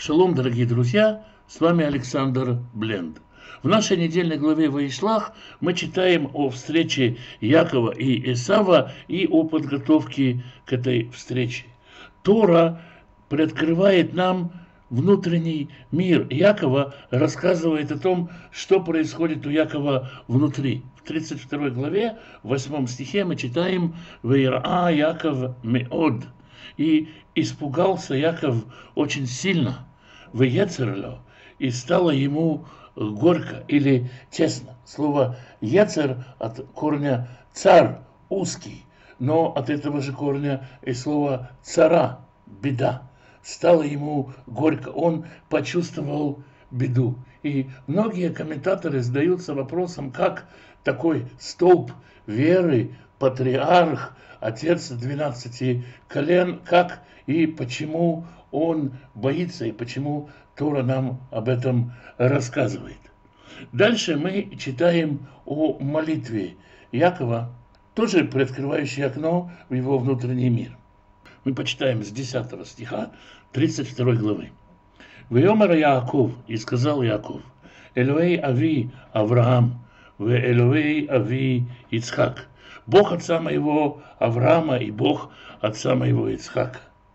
Шалом, дорогие друзья, с вами Александр Бленд. В нашей недельной главе Ваишлах мы читаем о встрече Якова и Эсава и о подготовке к этой встрече. Тора приоткрывает нам внутренний мир Якова, рассказывает о том, что происходит у Якова внутри. В 32 главе, в 8 стихе мы читаем «Ваираа Яков меод». И испугался Яков очень сильно, «Ваецерло», и стало ему горько или тесно. Слово «ецер» от корня «цар», узкий, но от этого же корня и слово «цара», беда. Стало ему горько, он почувствовал беду. И многие комментаторы задаются вопросом, как такой столб веры, патриарх, отец 12 колен, как и почему он боится, и почему Тора нам об этом рассказывает. Дальше мы читаем о молитве Якова, тоже приоткрывающей окно в его внутренний мир. Мы почитаем с 10 стиха 32 главы. «Веомер Яаков, и сказал Яков, Элоэй Ави Авраам, ве Элоэй Ави Ицхак, Бог отца моего Авраама и Бог отца моего Ицхака.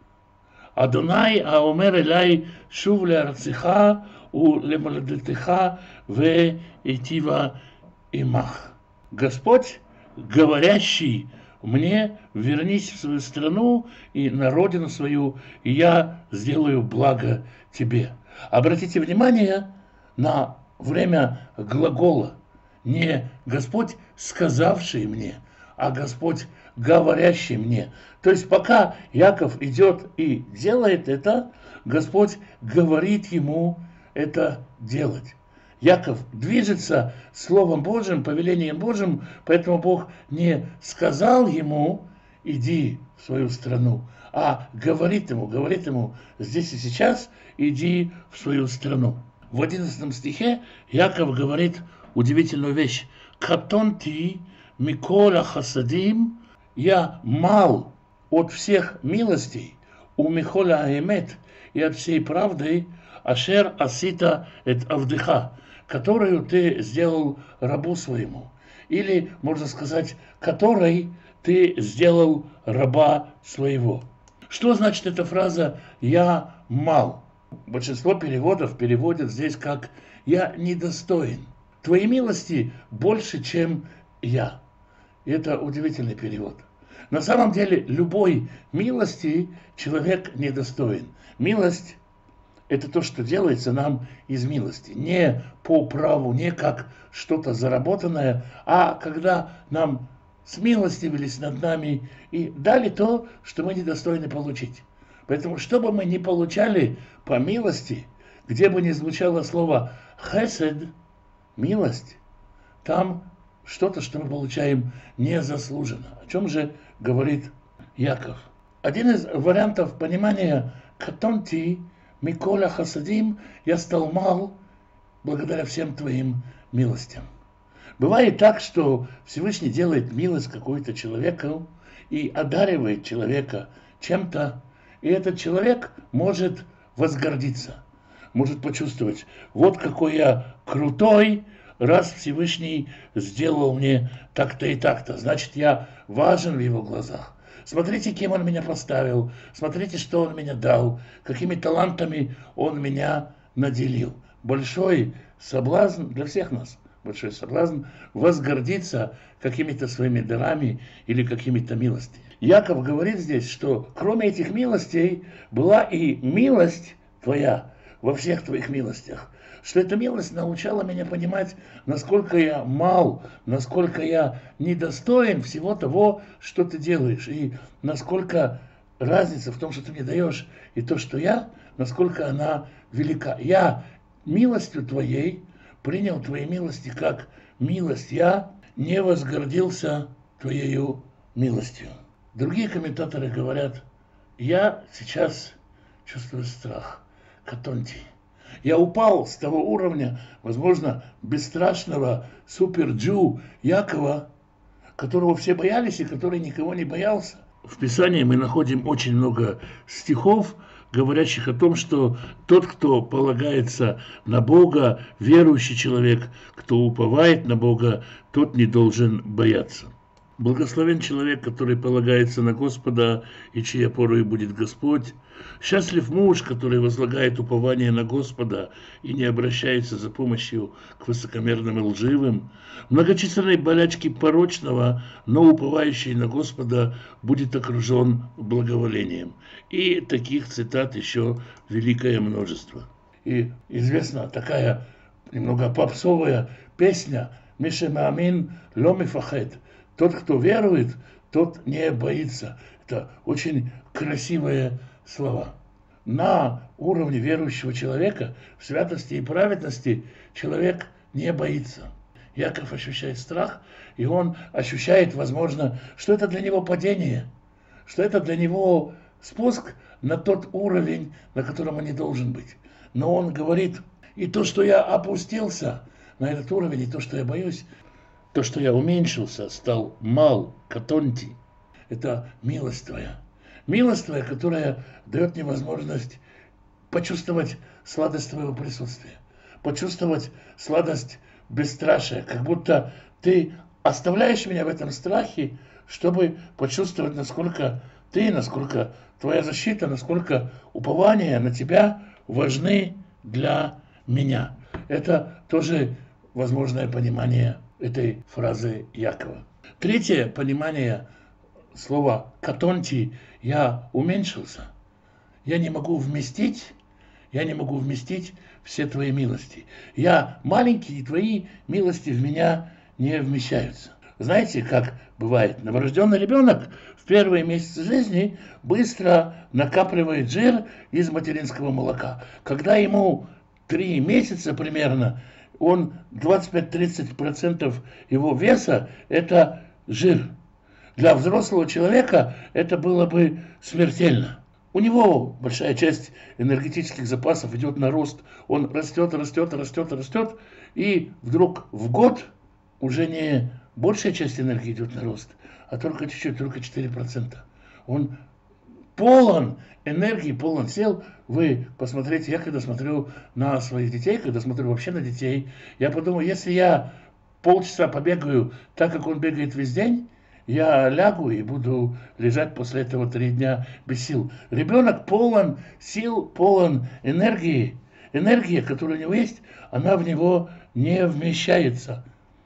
Адонай аомер элай шув леарцеха у лемолодетеха ве итива имах». Господь, говорящий мне, вернись в свою страну и на родину свою, и я сделаю благо тебе. Обратите внимание на время глагола. Не Господь, сказавший мне, а Господь, говорящий мне. То есть пока Яков идет и делает это, Господь говорит ему это делать. Яков движется Словом Божьим, повелением Божьим, поэтому Бог не сказал ему «иди в свою страну», а говорит ему здесь и сейчас «иди в свою страну». В 11 стихе Яков говорит удивительную вещь. «Катонти микола хасадим», я мал от всех милостей, у михола аэмет, и от всей правды, ашер асита эт авдыха, которую ты сделал рабу своему. Или, можно сказать, которой ты сделал раба своего. Что значит эта фраза «я мал»? Большинство переводов переводят здесь как «я недостоин». Твои милости больше, чем я. И это удивительный перевод. На самом деле, любой милости человек недостоин. Милость – это то, что делается нам из милости. Не по праву, не как что-то заработанное, а когда нам смилостивились над нами и дали то, что мы недостойны получить. Поэтому, что бы мы ни получали по милости, где бы ни звучало слово «хесед», милость, там что-то, что мы получаем незаслуженно. О чем же говорит Яков? Один из вариантов понимания «катонти микола хасадим», я стал мал благодаря всем твоим милостям. Бывает так, что Всевышний делает милость какой-то человеку и одаривает человека чем-то, и этот человек может возгордиться, может почувствовать, вот какой я крутой, раз Всевышний сделал мне так-то и так-то, значит, я важен в его глазах. Смотрите, кем он меня поставил, смотрите, что он меня дал, какими талантами он меня наделил. Большой соблазн для всех нас, большой соблазн возгордиться какими-то своими дарами или какими-то милостями. Яков говорит здесь, что кроме этих милостей была и милость твоя во всех твоих милостях. Что эта милость научала меня понимать, насколько я мал, насколько я недостоин всего того, что ты делаешь, и насколько разница в том, что ты мне даешь, и то, что я, насколько она велика. Я милостью твоей принял твои милости как милость, я не возгордился твоею милостью. Другие комментаторы говорят, я сейчас чувствую страх, катонти. Я упал с того уровня, возможно, бесстрашного супер-джу Якова, которого все боялись и который никого не боялся. В Писании мы находим очень много стихов, говорящих о том, что тот, кто полагается на Бога, верующий человек, кто уповает на Бога, тот не должен бояться. Благословен человек, который полагается на Господа, и чьей опорой будет Господь. Счастлив муж, который возлагает упование на Господа и не обращается за помощью к высокомерным и лживым. Многочисленные болячки порочного, но уповающий на Господа будет окружен благоволением. И таких цитат еще великое множество. И известна такая немного попсовая песня «Мише маамин ло мифахет». Тот, кто верует, тот не боится. Это очень красивые слова. На уровне верующего человека, в святости и праведности, человек не боится. Яков ощущает страх, и он ощущает, возможно, что это для него падение, что это для него спуск на тот уровень, на котором он не должен быть. Но он говорит, и то, что я опустился на этот уровень, и то, что я боюсь, то, что я уменьшился, стал мал, катонти, это милость твоя. Милость твоя, которая дает мне возможность почувствовать сладость твоего присутствия, почувствовать сладость бесстрашия, как будто ты оставляешь меня в этом страхе, чтобы почувствовать, насколько ты, насколько твоя защита, насколько упование на тебя важны для меня. Это тоже возможное понимание этой фразы Якова. Третье понимание слова «катонти» – я уменьшился. Я не могу вместить все твои милости. Я маленький, и твои милости в меня не вмещаются. Знаете, как бывает? Новорожденный ребенок в первые месяцы жизни быстро накапливает жир из материнского молока. Когда ему 3 месяца примерно, он 25-30% его веса – это жир. Для взрослого человека это было бы смертельно. У него большая часть энергетических запасов идет на рост. Он растет, и вдруг в год уже не большая часть энергии идет на рост, а только чуть-чуть, только 4%. Он полон энергии, полон сил. Вы посмотрите, я когда смотрю на своих детей, когда смотрю вообще на детей, я подумаю, если я полчаса побегаю так, как он бегает весь день, я лягу и буду лежать после этого 3 дня без сил. Ребенок полон сил, полон энергии. Энергия, которая у него есть, она в него не вмещается.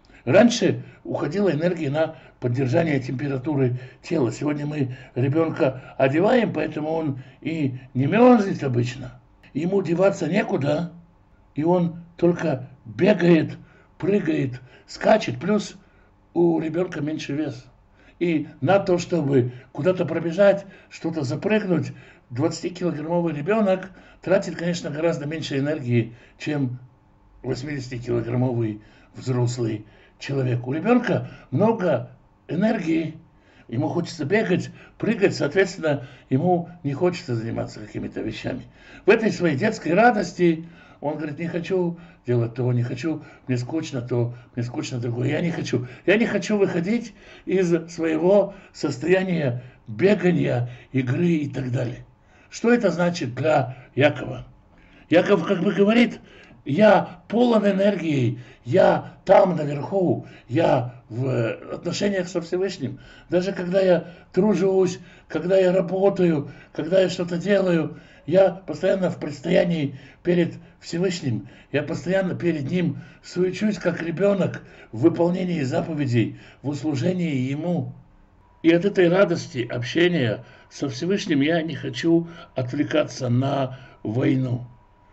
Раньше уходила энергия на поддержание температуры тела. Сегодня мы ребенка одеваем, поэтому он и не мерзнет обычно. Ему деваться некуда, и он только бегает, прыгает, скачет. Плюс у ребенка меньше вес. И на то, чтобы куда-то пробежать, что-то запрыгнуть, 20-килограммовый ребенок тратит, конечно, гораздо меньше энергии, чем 80-килограммовый взрослый человек. У ребенка много энергии, ему хочется бегать, прыгать, соответственно, ему не хочется заниматься какими-то вещами. В этой своей детской радости он говорит, не хочу делать того, не хочу, мне скучно то, мне скучно другое, я не хочу. Я не хочу выходить из своего состояния бегания, игры и так далее. Что это значит для Якова? Яков как бы говорит, я полон энергии, я там наверху, я в отношениях со Всевышним. Даже когда я тружусь, когда я работаю, когда я что-то делаю, я постоянно в предстоянии перед Всевышним, я постоянно перед Ним суечусь, как ребенок в выполнении заповедей, в услужении Ему. И от этой радости общения со Всевышним я не хочу отвлекаться на войну.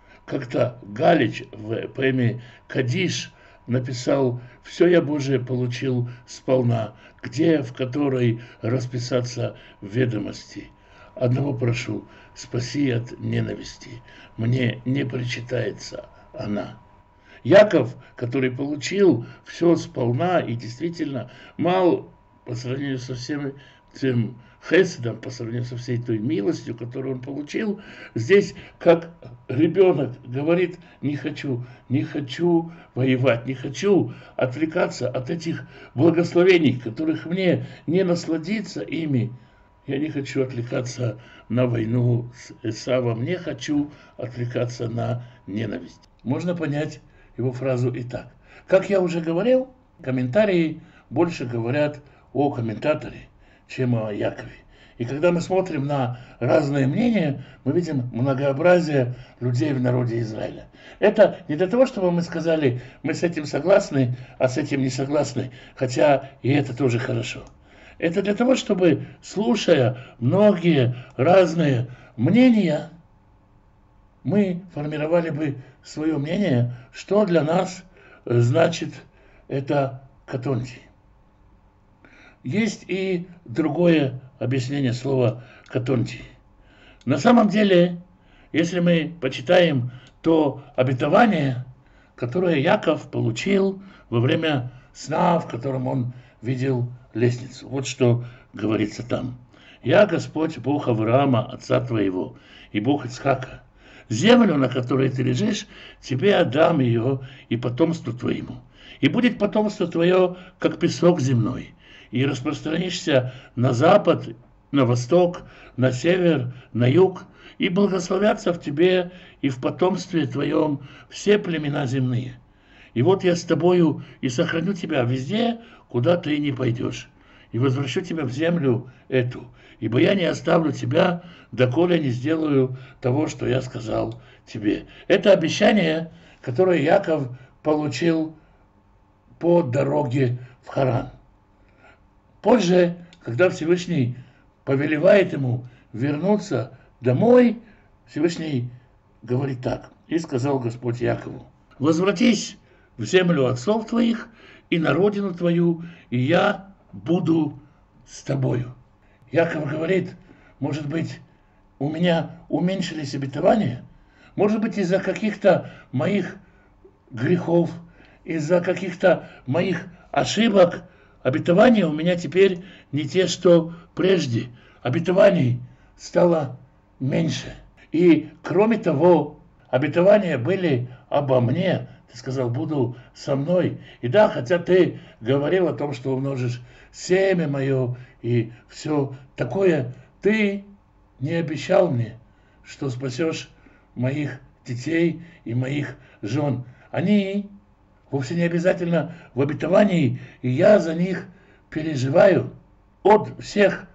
Как-то Галич в поэме «Кадиш» написал «Все я, Божие, получил сполна, где, в которой расписаться в ведомости. Одного прошу, спаси от ненависти, мне не причитается она». Яков, который получил все сполна и действительно мал по сравнению со всем тем хеседом, по сравнению со всей той милостью, которую он получил, здесь как ребенок говорит, не хочу воевать, не хочу отвлекаться от этих благословений, которых мне не насладиться ими. Я не хочу отвлекаться на войну с Эсавом, не хочу отвлекаться на ненависть. Можно понять его фразу и так. Как я уже говорил, комментарии больше говорят о комментаторе, чем о Якове. И когда мы смотрим на разные мнения, мы видим многообразие людей в народе Израиля. Это не для того, чтобы мы сказали, мы с этим согласны, а с этим не согласны, хотя и это тоже хорошо. Это для того, чтобы, слушая многие разные мнения, мы формировали бы свое мнение, что для нас значит это катонти. Есть и другое объяснение слова катонти. На самом деле, если мы почитаем то обетование, которое Яков получил во время сна, в котором он видел лестницу. Вот что говорится там. «Я, Господь, Бог Авраама, отца твоего, и Бог Ицхака. Землю, на которой ты лежишь, тебе отдам ее и потомству твоему. И будет потомство твое, как песок земной, и распространишься на запад, на восток, на север, на юг, и благословятся в тебе и в потомстве твоем все племена земные. И вот я с тобою и сохраню тебя везде, куда ты не пойдешь, и возвращу тебя в землю эту, ибо я не оставлю тебя, доколе не сделаю того, что я сказал тебе». Это обещание, которое Яков получил по дороге в Харан. Позже, когда Всевышний повелевает ему вернуться домой, Всевышний говорит так: «И сказал Господь Якову: возвратись в землю отцов твоих и на родину твою, и я буду с тобою». Яков говорит, может быть, у меня уменьшились обетования, может быть, из-за каких-то моих грехов, из-за каких-то моих ошибок, обетования у меня теперь не те, что прежде. Обетований стало меньше. И кроме того, обетования были обо мне. Ты сказал, буду со мной. И да, хотя ты говорил о том, что умножишь семя мое и все такое, ты не обещал мне, что спасешь моих детей и моих жен. Они вовсе не обязательно в обетовании, и я за них переживаю. От всех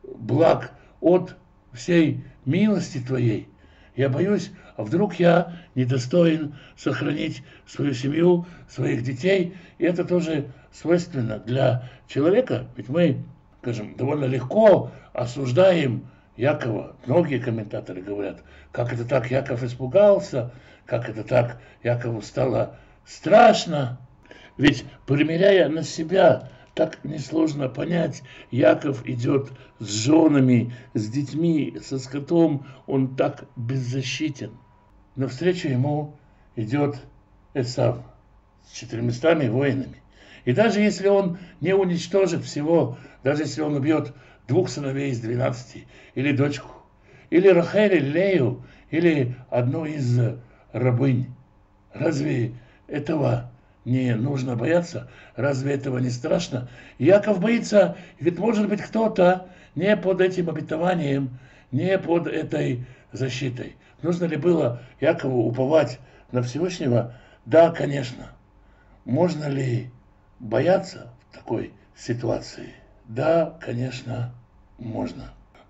благ, от всей милости твоей я боюсь, а вдруг я недостоин сохранить свою семью, своих детей. И это тоже свойственно для человека. Ведь мы, скажем, довольно легко осуждаем Якова. Многие комментаторы говорят, как это так Яков испугался, как это так Якову стало страшно. Ведь, примеряя на себя, так несложно понять, Яков идет с женами, с детьми, со скотом, он так беззащитен. Навстречу ему идет Эсав с 400 воинами. И даже если он не уничтожит всего, даже если он убьет 2 сыновей из 12, или дочку, или Рахель, или Лею, или одну из рабынь, разве этого не нужно бояться? Разве этого не страшно? Яков боится, ведь может быть кто-то не под этим обетованием, не под этой защитой. Нужно ли было Якову уповать на Всевышнего? Да, конечно. Можно ли бояться в такой ситуации? Да, конечно, можно.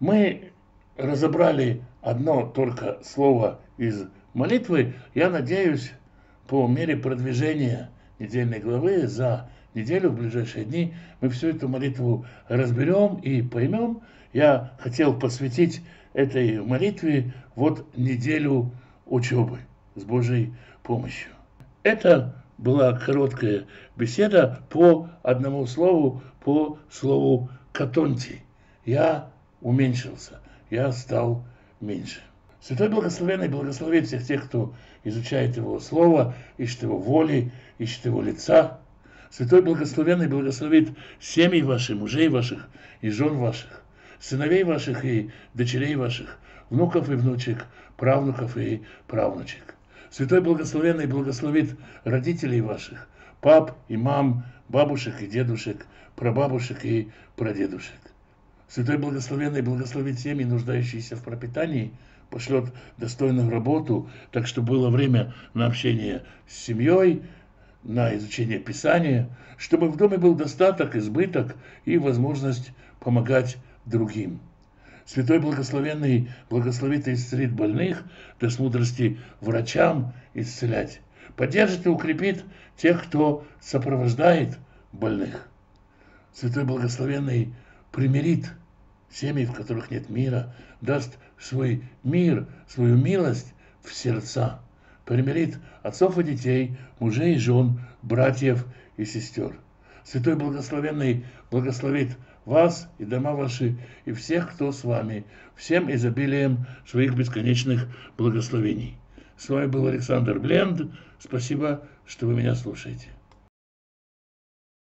Мы разобрали одно только слово из молитвы. Я надеюсь, по мере продвижения недельной главы за неделю, в ближайшие дни, мы всю эту молитву разберем и поймем. Я хотел посвятить этой молитве вот неделю учебы с Божьей помощью. Это была короткая беседа по одному слову, по слову катонти. Я уменьшился, я стал меньше. Святой Благословенный благословит всех тех, кто изучает Его Слово, ищет Его воли, ищет Его лица. Святой Благословенный благословит семьи ваши, мужей ваших и жен ваших, сыновей ваших и дочерей ваших, внуков и внучек, правнуков и правнучек. Святой Благословенный благословит родителей ваших, пап и мам, бабушек и дедушек, прабабушек и прадедушек. Святой Благословенный благословит семьи, нуждающиеся в пропитании, пошлет достойную работу, так что было время на общение с семьей, на изучение Писания, чтобы в доме был достаток, избыток и возможность помогать другим. Святой Благословенный благословит и исцелит больных, даст мудрости врачам исцелять, поддержит и укрепит тех, кто сопровождает больных. Святой Благословенный примирит семьи, в которых нет мира, даст свой мир, свою милость в сердца, примирит отцов и детей, мужей и жен, братьев и сестер. Святой Благословенный благословит вас и дома ваши, и всех, кто с вами, всем изобилием своих бесконечных благословений. С вами был Александр Бленд. Спасибо, что вы меня слушаете.